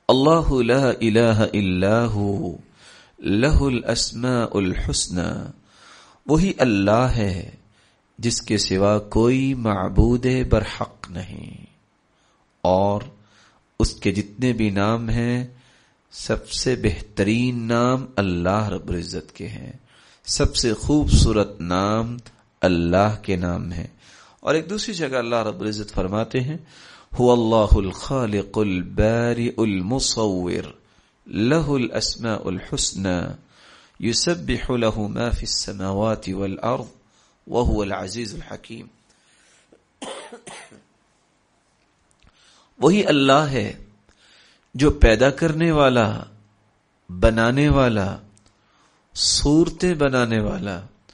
اللہ لا الہ الا ہو لہ الاسماء الحسنى، وہی اللہ ہے جس کے سوا کوئی معبود برحق نہیں، اور اس کے جتنے بھی نام ہیں سب سے بہترین نام اللہ رب العزت کے ہیں، سب سے خوبصورت نام اللہ کے نام ہیں۔ اور ایک دوسری جگہ اللہ رب العزت فرماتے ہیں هو اللہ الخالق البارئ المصور له الاسماء الحسنى يسبح له ما في السماوات والارض وهو العزیز الحکیم۔ وہی اللہ ہے جو پیدا کرنے والا، بنانے والا، صورتیں بنانے والا،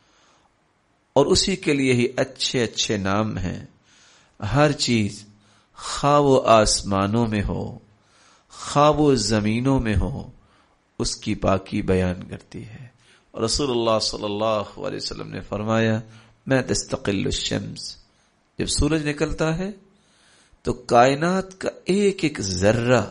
اور اسی کے لیے ہی اچھے اچھے نام ہیں۔ ہر چیز خواہ وہ آسمانوں میں ہو خواہ وہ زمینوں میں ہو اس کی پاکی بیان کرتی ہے۔ اور رسول اللہ صلی اللہ علیہ وسلم نے فرمایا میں تستقل الشمس، جب سورج نکلتا ہے تو کائنات کا ایک ایک ذرہ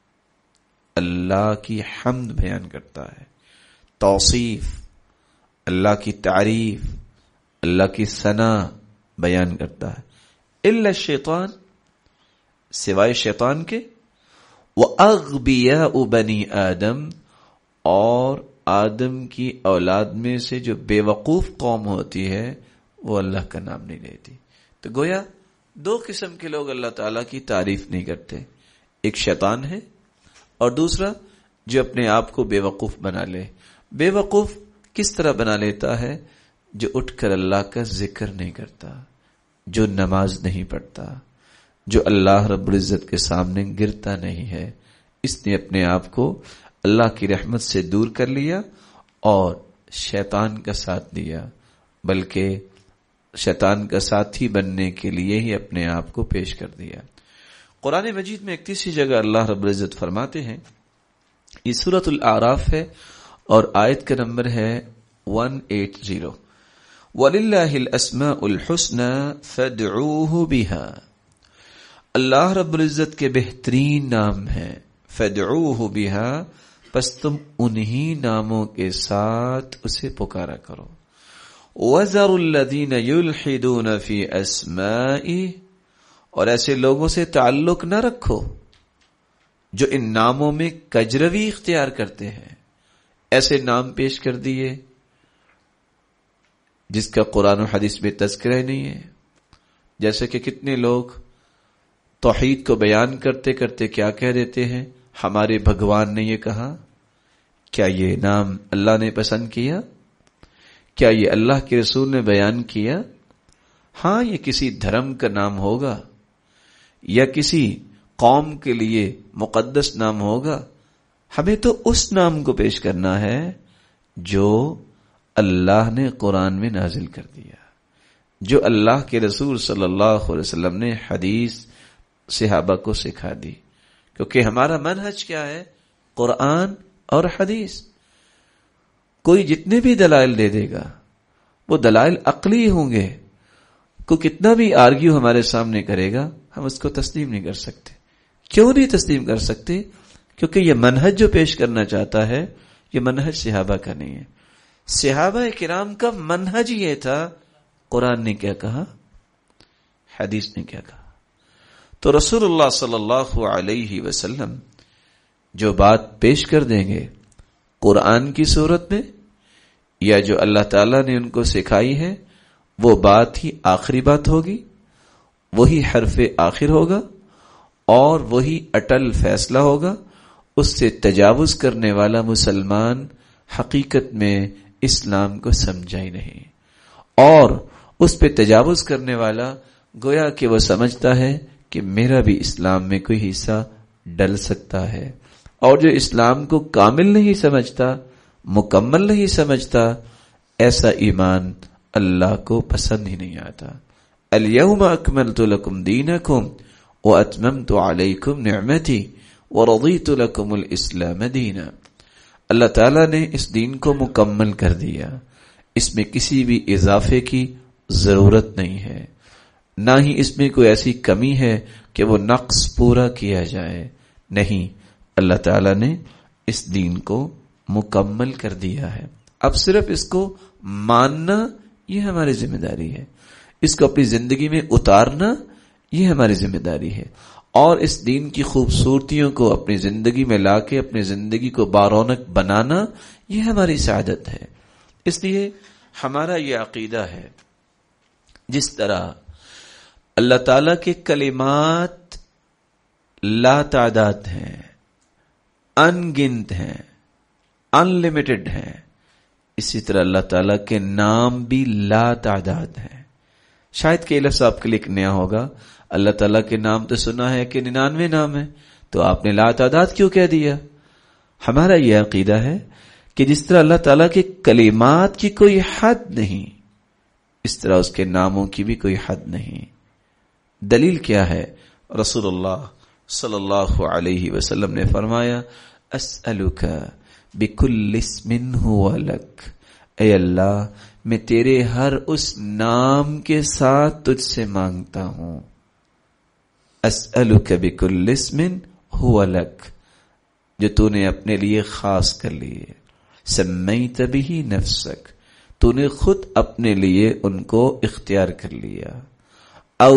اللہ کی حمد بیان کرتا ہے، توصیف، اللہ کی تعریف، اللہ کی ثنا بیان کرتا ہے۔ الا الشیطان، سوائے شیطان کے، وَأَغْبِيَاءُ بَنِي آدم، اور آدم کی اولاد میں سے جو بے وقوف قوم ہوتی ہے وہ اللہ کا نام نہیں لیتی۔ تو گویا دو قسم کے لوگ اللہ تعالیٰ کی تعریف نہیں کرتے، ایک شیطان ہے اور دوسرا جو اپنے آپ کو بے وقوف بنا لے۔ بے وقوف کس طرح بنا لیتا ہے؟ جو اٹھ کر اللہ کا ذکر نہیں کرتا، جو نماز نہیں پڑھتا، جو اللہ رب العزت کے سامنے گرتا نہیں ہے، اس نے اپنے آپ کو اللہ کی رحمت سے دور کر لیا اور شیطان کا ساتھ دیا، بلکہ شیطان کا ساتھی بننے کے لیے ہی اپنے آپ کو پیش کر دیا۔ قرآن مجید میں ایک تیسری جگہ اللہ رب العزت فرماتے ہیں، یہ سورۃ الاعراف ہے اور آیت کا نمبر ہے 180، وَلِلَّهِ الْأَسْمَاءُ الْحُسْنَى فَادْعُوهُ بِهَا، اللہ رب العزت کے بہترین نام ہیں، فَادْعُوهُ بِهَا، پس تم انہی ناموں کے ساتھ اسے پکارا کرو۔ وَذَرُوا الَّذِينَ يُلْحِدُونَ فِي أَسْمَائِهِ، اور ایسے لوگوں سے تعلق نہ رکھو جو ان ناموں میں کجروی اختیار کرتے ہیں، ایسے نام پیش کر دیے جس کا قرآن و حدیث میں تذکرہ ہی نہیں ہے۔ جیسے کہ کتنے لوگ توحید کو بیان کرتے کرتے کیا کہہ دیتے ہیں، ہمارے بھگوان نے یہ کہا۔ کیا یہ نام اللہ نے پسند کیا؟ کیا یہ اللہ کے رسول نے بیان کیا؟ ہاں، یہ کسی دھرم کا نام ہوگا یا کسی قوم کے لیے مقدس نام ہوگا، ہمیں تو اس نام کو پیش کرنا ہے جو اللہ نے قرآن میں نازل کر دیا، جو اللہ کے رسول صلی اللہ علیہ وسلم نے حدیث صحابہ کو سکھا دی، کیونکہ ہمارا منہج کیا ہے؟ قرآن اور حدیث۔ کوئی جتنے بھی دلائل دے دے گا وہ دلائل عقلی ہوں گے، کوئی کتنا بھی آرگیو ہمارے سامنے کرے گا ہم اس کو تسلیم نہیں کر سکتے۔ کیوں نہیں تسلیم کر سکتے؟ کیونکہ یہ منہج جو پیش کرنا چاہتا ہے یہ منہج صحابہ کا نہیں ہے۔ صحابہ کرام کا منہج یہ تھا، قرآن نے کیا کہا، حدیث نے کیا کہا۔ تو رسول اللہ صلی اللہ علیہ وسلم جو بات پیش کر دیں گے قرآن کی صورت میں یا جو اللہ تعالیٰ نے ان کو سکھائی ہے، وہ بات ہی آخری بات ہوگی، وہی حرف آخر ہوگا اور وہی اٹل فیصلہ ہوگا۔ اس سے تجاوز کرنے والا مسلمان حقیقت میں اسلام کو سمجھا ہی نہیں، اور اس پہ تجاوز کرنے والا گویا کہ وہ سمجھتا ہے کہ میرا بھی اسلام میں کوئی حصہ ڈل سکتا ہے، اور جو اسلام کو کامل نہیں سمجھتا، مکمل نہیں سمجھتا، ایسا ایمان اللہ کو پسند ہی نہیں آتا۔ الیوم اکملت لکم دینکم واتممت علیکم نعمتی ورضیت لکم الاسلام دینا۔ اللہ تعالیٰ نے اس دین کو مکمل کر دیا، اس میں کسی بھی اضافے کی ضرورت نہیں ہے، نہ ہی اس میں کوئی ایسی کمی ہے کہ وہ نقص پورا کیا جائے، نہیں، اللہ تعالیٰ نے اس دین کو مکمل کر دیا ہے. اب صرف اس کو ماننا یہ ہماری ذمہ داری ہے، اس کو اپنی زندگی میں اتارنا یہ ہماری ذمہ داری ہے، اور اس دین کی خوبصورتیوں کو اپنی زندگی میں لا کے اپنی زندگی کو بارونق بنانا یہ ہماری سعادت ہے. اس لیے ہمارا یہ عقیدہ ہے، جس طرح اللہ تعالیٰ کے کلمات لا تعداد ہیں، ان گنت ہیں، ان لمیٹڈ ہیں، اسی طرح اللہ تعالیٰ کے نام بھی لا تعداد ہیں. شاید کہ لفظ آپ کے لیے ایک نیا ہوگا، اللہ تعالیٰ کے نام تو سنا ہے کہ 99 نام ہے، تو آپ نے لا تعداد کیوں کہہ دیا؟ ہمارا یہ عقیدہ ہے کہ جس طرح اللہ تعالیٰ کے کلمات کی کوئی حد نہیں، اس طرح اس کے ناموں کی بھی کوئی حد نہیں. دلیل کیا ہے؟ رسول اللہ صلی اللہ علیہ وسلم نے فرمایا، اسألک بکل اسم ھو لک، اے اللہ میں تیرے ہر اس نام کے ساتھ تجھ سے مانگتا ہوں. اسألک بکل اسم ھو لک، جو تو نے اپنے لیے خاص کر لیے، سمیت بہ نفسک، تو نے خود اپنے لیے ان کو اختیار کر لیا، او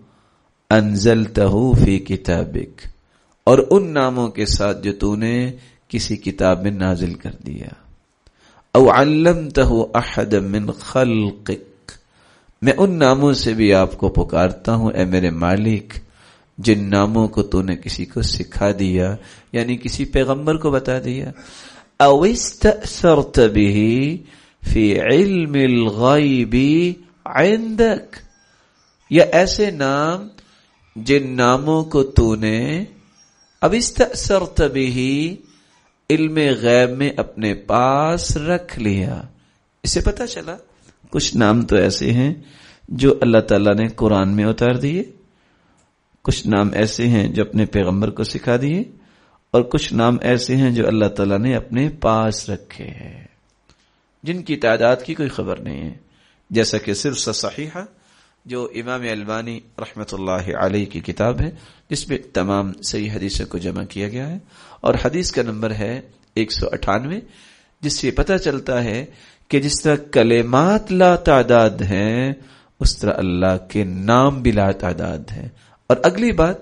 انزلتہ فی کتابک، اور ان ناموں کے ساتھ جو تو نے کسی کتاب میں نازل کر دیا، او علمتہ احد من خلقک، میں ان ناموں سے بھی آپ کو پکارتا ہوں اے میرے مالک جن ناموں کو تو نے کسی کو سکھا دیا، یعنی کسی پیغمبر کو بتا دیا. او استأثرت به فی علم الغیب عندک، یا ایسے نام جن ناموں کو تو نے اب استأثرت به علم غیب میں اپنے پاس رکھ لیا. اسے پتا چلا کچھ نام تو ایسے ہیں جو اللہ تعالیٰ نے قرآن میں اتار دیے، کچھ نام ایسے ہیں جو اپنے پیغمبر کو سکھا دیے، اور کچھ نام ایسے ہیں جو اللہ تعالیٰ نے اپنے پاس رکھے ہیں، جن کی تعداد کی کوئی خبر نہیں ہے. جیسا کہ سلسلہ صحیحہ جو امام البانی رحمۃ اللہ علیہ کی کتاب ہے، جس میں تمام صحیح حدیثوں کو جمع کیا گیا ہے، اور حدیث کا نمبر ہے 198، جس سے پتہ چلتا ہے کہ جس طرح کلمات لا تعداد ہیں اس طرح اللہ کے نام بھی لا تعداد ہیں. اور اگلی بات،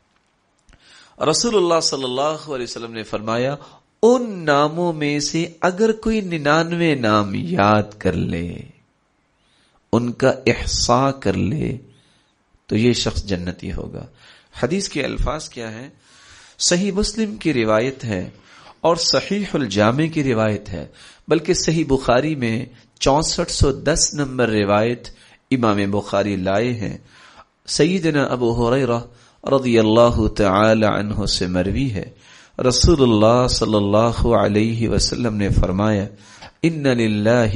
رسول اللہ صلی اللہ علیہ وسلم نے فرمایا، ان ناموں میں سے اگر کوئی 99 نام یاد کر لے، ان کا احصاء کر لے، تو یہ شخص جنتی ہوگا. حدیث کے الفاظ کیا ہیں؟ صحیح مسلم کی روایت ہے اور صحیح الجامع کی روایت ہے، بلکہ صحیح بخاری میں 6410 نمبر روایت امام بخاری لائے ہیں. سیدنا ابو ہریرہ رضی اللہ تعالی عنہ سے مروی ہے، رسول اللہ صلی اللہ علیہ وسلم نے فرمایا، ان للہ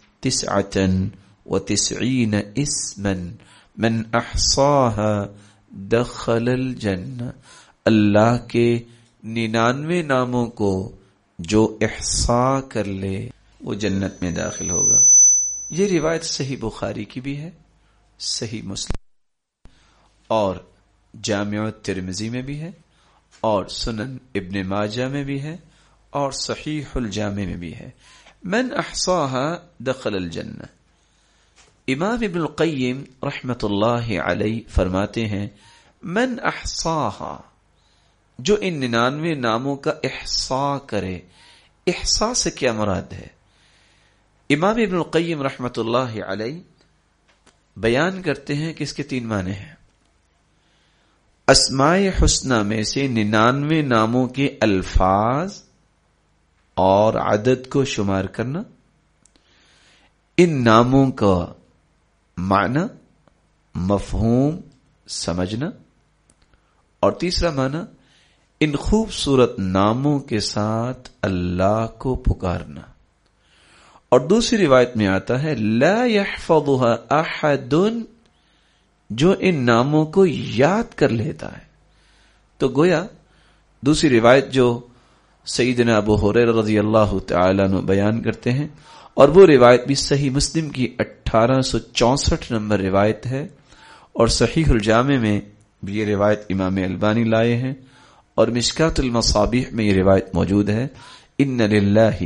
99 اسما من احصاها دخل الجنہ، اللہ کے 99 ناموں کو جو احصاء کر لے وہ جنت میں داخل ہوگا. یہ روایت صحیح بخاری کی بھی ہے، صحیح مسلم اور جامع ترمذی میں بھی ہے، اور سنن ابن ماجہ میں بھی ہے، اور صحیح الجامع میں بھی ہے. من احصاها دخل الجنہ. امام ابن القیم رحمت اللہ علیہ فرماتے ہیں، من احصاها، جو ان 99 ناموں کا احصاء کرے. احصاء سے کیا مراد ہے؟ امام ابن القیم رحمت اللہ علیہ بیان کرتے ہیں کہ اس کے 3 معنی ہیں. اسماء حسنہ میں سے 99 ناموں کے الفاظ اور عدد کو شمار کرنا، ان ناموں کا معنی مفہوم سمجھنا، اور تیسرا معنی ان خوبصورت ناموں کے ساتھ اللہ کو پکارنا. اور دوسری روایت میں آتا ہے لا يحفظها احد، جو ان ناموں کو یاد کر لیتا ہے. تو گویا دوسری روایت جو سیدنا ابو ہریرہ رضی اللہ تعالیٰ عنہ بیان کرتے ہیں، اور وہ روایت بھی صحیح مسلم کی 1864 نمبر روایت ہے، اور صحیح الجامع میں بھی یہ روایت امام البانی لائے ہیں، اور مشکات المصابیح میں یہ روایت موجود ہے، ان للہ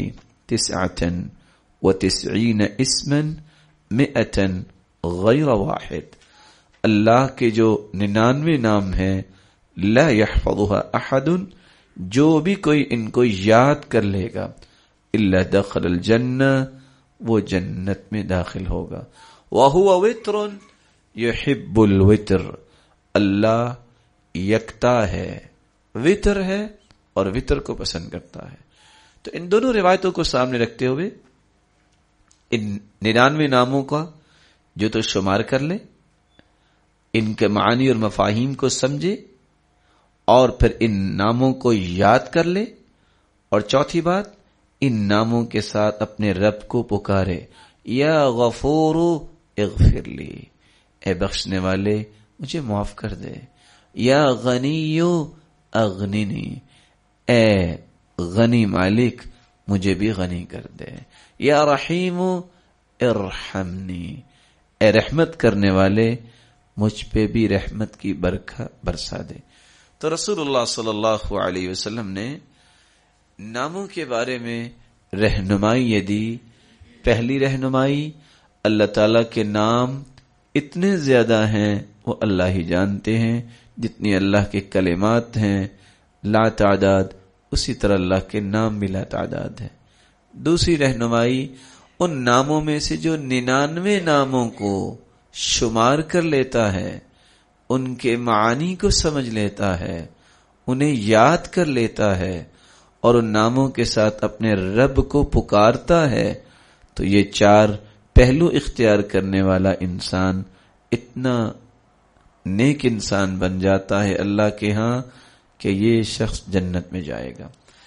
99 اسما 100 غیر واحد، اللہ کے جو 99 نام ہیں، لا يحفظها احد، جو بھی کوئی ان کو یاد کر لے گا، الا دخل الجنہ، وہ جنت میں داخل ہوگا، وهو وتر يحب الوتر، اللہ یکتا ہے، وتر ہے اور وتر کو پسند کرتا ہے۔ تو ان دونوں روایتوں کو سامنے رکھتے ہوئے ان 99 ناموں کا جو تو شمار کر لے، ان کے معنی اور مفاہیم کو سمجھے، اور پھر ان ناموں کو یاد کر لے، اور چوتھی بات، ان ناموں کے ساتھ اپنے رب کو پکارے، یا غفور اغفر لی، اے بخشنے والے مجھے معاف کر دے، یا غنی اغننی، اے غنی مالک مجھے بھی غنی کر دے، یا رحیم ارحمنی، اے رحمت کرنے والے مجھ پہ بھی رحمت کی برکھا برسا دے۔ تو رسول اللہ صلی اللہ علیہ وسلم نے ناموں کے بارے میں رہنمائی یہ دی۔ پہلی رہنمائی، اللہ تعالیٰ کے نام اتنے زیادہ ہیں وہ اللہ ہی جانتے ہیں، جتنی اللہ کے کلمات ہیں لا تعداد، اسی طرح اللہ کے نام بھی لا تعداد ہے۔ دوسری رہنمائی، ان ناموں میں سے جو 99 ناموں کو شمار کر لیتا ہے، ان کے معانی کو سمجھ لیتا ہے، انہیں یاد کر لیتا ہے، اور ان ناموں کے ساتھ اپنے رب کو پکارتا ہے، تو یہ 4 پہلو اختیار کرنے والا انسان اتنا نیک انسان بن جاتا ہے اللہ کے ہاں کہ یہ شخص جنت میں جائے گا۔